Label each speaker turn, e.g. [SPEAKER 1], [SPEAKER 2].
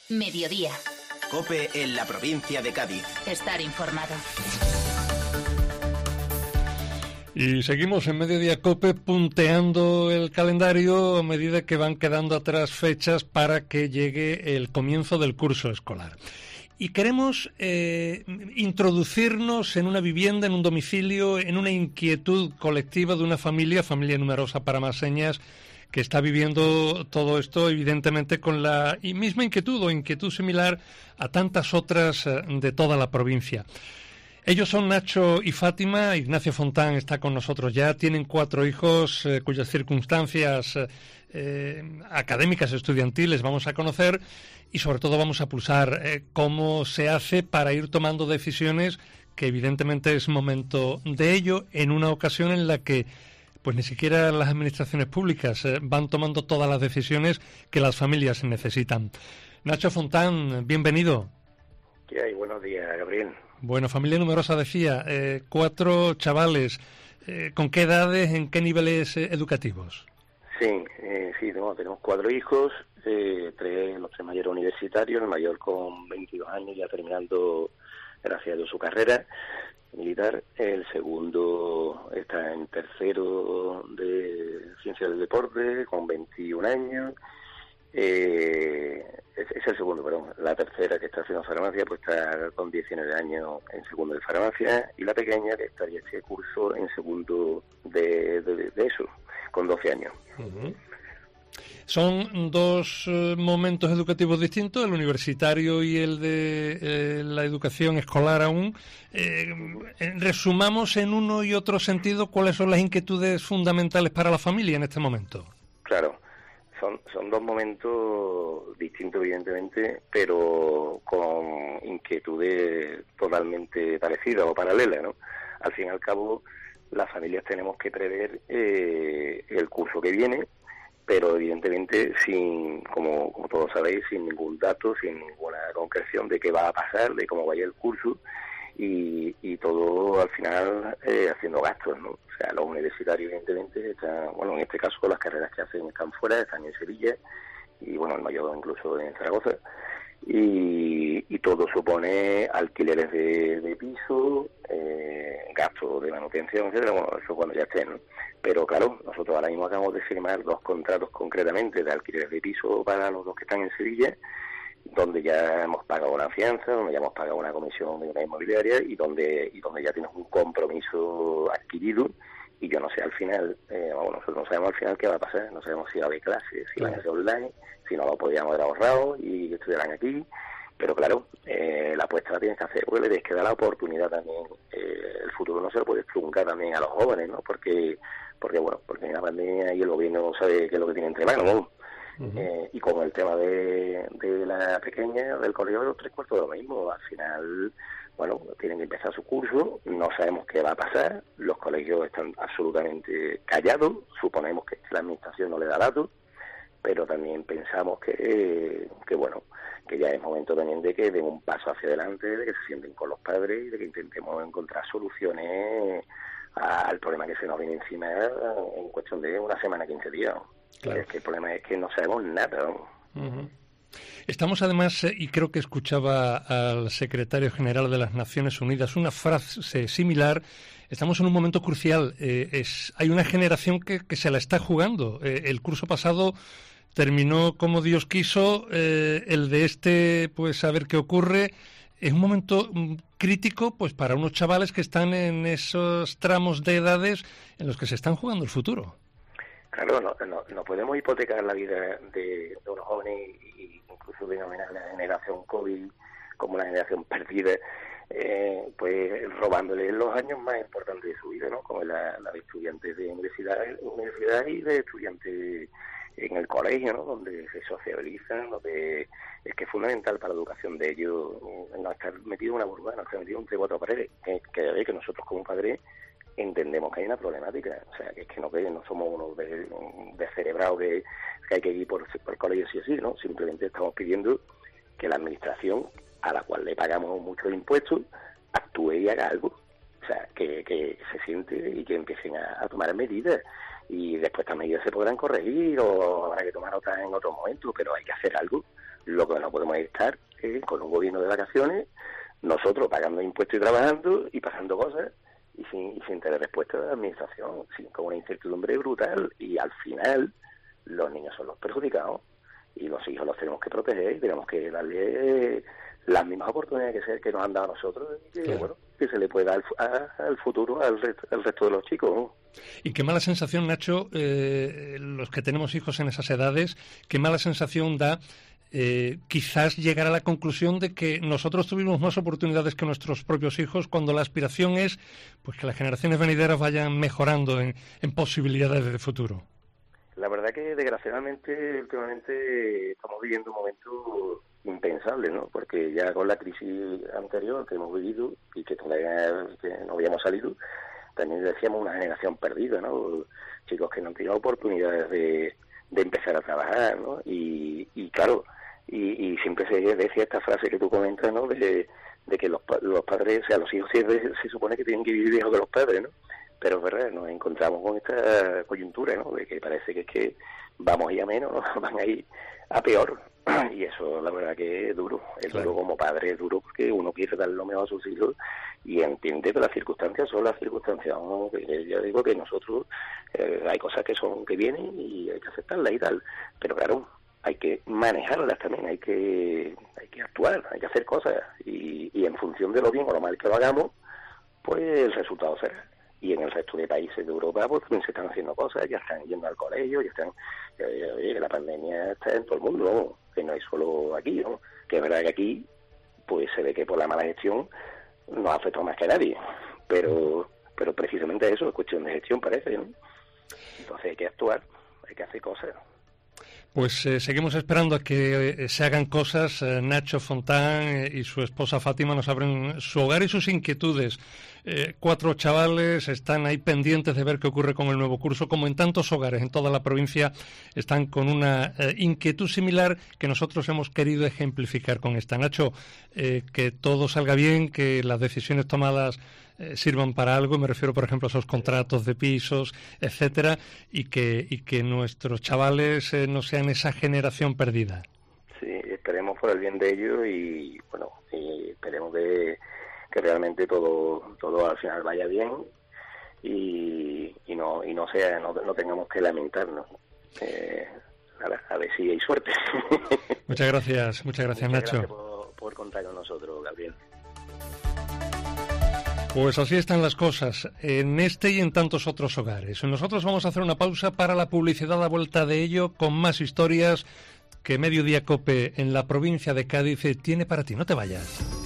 [SPEAKER 1] Mediodía.
[SPEAKER 2] COPE en la provincia de Cádiz.
[SPEAKER 1] Estar informado.
[SPEAKER 3] Y seguimos en Mediodía COPE punteando el calendario a medida que van quedando atrás fechas para que llegue el comienzo del curso escolar. Y queremos introducirnos en una vivienda, en un domicilio, en una inquietud colectiva de una familia numerosa para más señas, que está viviendo todo esto, evidentemente, con la misma inquietud o inquietud similar a tantas otras de toda la provincia. Ellos son Nacho y Fátima. Ignacio Fontán está con nosotros ya. Tienen 4 hijos cuyas circunstancias académicas, estudiantiles vamos a conocer, y sobre todo vamos a pulsar cómo se hace para ir tomando decisiones, que evidentemente es momento de ello, en una ocasión en la que pues ni siquiera las administraciones públicas van tomando todas las decisiones que las familias necesitan. Nacho Fontán, bienvenido.
[SPEAKER 4] ¿Qué hay? Buenos días, Gabriel.
[SPEAKER 3] Bueno, familia numerosa, decía, 4 chavales. ¿Con qué edades, en qué niveles educativos?
[SPEAKER 4] Sí, tenemos 4 hijos, los 3 mayores universitarios, el mayor con 22 años ya terminando, gracias a Dios, su carrera militar. El segundo está en tercero de Ciencias del Deporte, con 21 años. Es el segundo, perdón. La tercera, que está haciendo farmacia, pues está con 19 años en segundo de farmacia, y la pequeña, que estaría este curso en segundo de eso, con 12 años.
[SPEAKER 3] Uh-huh. Son 2 momentos educativos distintos, el universitario y el de la educación escolar aún. Resumamos en uno y otro sentido cuáles son las inquietudes fundamentales para la familia en este momento.
[SPEAKER 4] Claro. Son 2 momentos distintos, evidentemente, pero con inquietudes totalmente parecidas o paralelas, ¿no? Al fin y al cabo, las familias tenemos que prever el curso que viene, pero evidentemente como todos sabéis, sin ningún dato, sin ninguna concreción de qué va a pasar, de cómo vaya el curso, y todo al final haciendo gastos, ¿no? O sea, los universitarios evidentemente están, bueno, en este caso las carreras que hacen están fuera, están en Sevilla, y bueno, el mayor incluso en Zaragoza, y todo supone alquileres de piso, gastos de manutención, etcétera. Bueno, eso cuando ya estén, ¿no? Pero claro, nosotros ahora mismo acabamos de firmar 2 contratos concretamente de alquileres de piso para los 2 que están en Sevilla, donde ya hemos pagado una fianza, donde ya hemos pagado una comisión de una inmobiliaria, y donde ya tienes un compromiso adquirido. Y yo no sé al final, nosotros no sabemos al final qué va a pasar, no sabemos si va a haber clases, si van a ser online, si no lo podríamos haber ahorrado y estuvieran aquí. Pero claro, la apuesta la tienes que hacer, porque le tienes que dar la oportunidad también. El futuro no se lo puede truncar también a los jóvenes, ¿no? Porque en la pandemia y el gobierno no sabe qué es lo que tiene entre manos, ¿no? Uh-huh. Y con el tema de la pequeña, del colegio, 3/4 de lo mismo. Al final, bueno, tienen que empezar su curso, no sabemos qué va a pasar, los colegios están absolutamente callados, suponemos que la administración no le da datos, pero también pensamos que ya es momento también de que den un paso hacia adelante, de que se sienten con los padres y de que intentemos encontrar soluciones al problema que se nos viene encima en cuestión de una semana, 15 días. Claro. Es que el problema es que no sabemos nada, ¿no?
[SPEAKER 3] Uh-huh. Estamos además, y creo que escuchaba al secretario general de las Naciones Unidas una frase similar, estamos en un momento crucial. Hay una generación que se la está jugando. El curso pasado terminó como Dios quiso, el de pues a ver qué ocurre. Es un momento crítico pues para unos chavales que están en esos tramos de edades en los que se están jugando el futuro.
[SPEAKER 4] Claro, no podemos hipotecar la vida de unos jóvenes, y incluso denominar la generación COVID como una generación perdida, pues robándole los años más importantes de su vida, ¿no? Como la de estudiantes de universidad y de estudiantes en el colegio, ¿no? Donde se sociabilizan, donde es que es fundamental para la educación de ellos no estar metido en una burbuja, no estar metido entre 4 paredes, que nosotros como padres entendemos que hay una problemática, o sea, que es que no somos unos descerebrados que hay que ir por el colegio sí o sí, ¿no? Simplemente estamos pidiendo que la administración, a la cual le pagamos muchos impuestos, actúe y haga algo. O sea, que se siente y que empiecen a tomar medidas. Y después estas medidas se podrán corregir o habrá que tomar otras en otro momento, pero hay que hacer algo. Lo que no podemos estar con un gobierno de vacaciones, nosotros pagando impuestos y trabajando y pasando cosas y sin tener respuesta de la administración, con una incertidumbre brutal, y al final los niños son los perjudicados y los hijos los tenemos que proteger y tenemos que darle las mismas oportunidades que nos han dado a nosotros, y que, bueno, que se le pueda al futuro al resto de los chicos, ¿no?
[SPEAKER 3] Y qué mala sensación, Nacho, los que tenemos hijos en esas edades, qué mala sensación da quizás llegar a la conclusión de que nosotros tuvimos más oportunidades que nuestros propios hijos, cuando la aspiración es pues que las generaciones venideras vayan mejorando en posibilidades de futuro.
[SPEAKER 4] La verdad que desgraciadamente últimamente estamos viviendo un momento impensable, ¿no? Porque ya con la crisis anterior que hemos vivido y que no habíamos salido, también decíamos una generación perdida, ¿no? Chicos que no han tenido oportunidades de empezar a trabajar, ¿no? Y claro, y siempre se decía esta frase que tú comentas, ¿no? De que los padres, o sea, los hijos siempre se supone que tienen que vivir mejor que los padres, ¿no? Pero es verdad, nos encontramos con esta coyuntura, ¿no? De que parece que es que vamos a ir a menos, van a ir a peor. Y eso, la verdad, que es duro. Es duro como padre, es duro porque uno quiere dar lo mejor a sus hijos y entiende que las circunstancias son las circunstancias, ¿no? Ya digo que nosotros hay cosas que vienen y hay que aceptarlas y tal. Pero claro, hay que manejarlas también, hay que actuar, hay que hacer cosas. Y en función de lo bien o lo mal que lo hagamos, pues el resultado será. Y en el resto de países de Europa pues también se están haciendo cosas, ya están yendo al colegio, ya están, la pandemia está en todo el mundo, ¿no? Que no es solo aquí, ¿no? Que es verdad que aquí pues se ve que por la mala gestión nos afecta más que a nadie, pero precisamente eso es cuestión de gestión, parece, ¿no? Entonces hay que actuar, hay que hacer cosas.
[SPEAKER 3] Pues seguimos esperando a que se hagan cosas. Nacho Fontán y su esposa Fátima nos abren su hogar y sus inquietudes. 4 chavales están ahí pendientes de ver qué ocurre con el nuevo curso, como en tantos hogares en toda la provincia están con una inquietud similar que nosotros hemos querido ejemplificar con esta. Nacho, que todo salga bien, que las decisiones tomadas sirvan para algo, me refiero por ejemplo a esos contratos de pisos, etcétera, y que nuestros chavales no sean esa generación perdida.
[SPEAKER 4] Sí, esperemos por el bien de ellos y bueno, y esperemos que realmente todo al final vaya bien y no tengamos que lamentarnos. A ver si hay suerte.
[SPEAKER 3] Muchas gracias Nacho.
[SPEAKER 4] Gracias por contar con nosotros, Gabriel.
[SPEAKER 3] Pues así están las cosas en este y en tantos otros hogares. Nosotros vamos a hacer una pausa para la publicidad, a vuelta de ello, con más historias que Mediodía COPE en la provincia de Cádiz tiene para ti. No te vayas.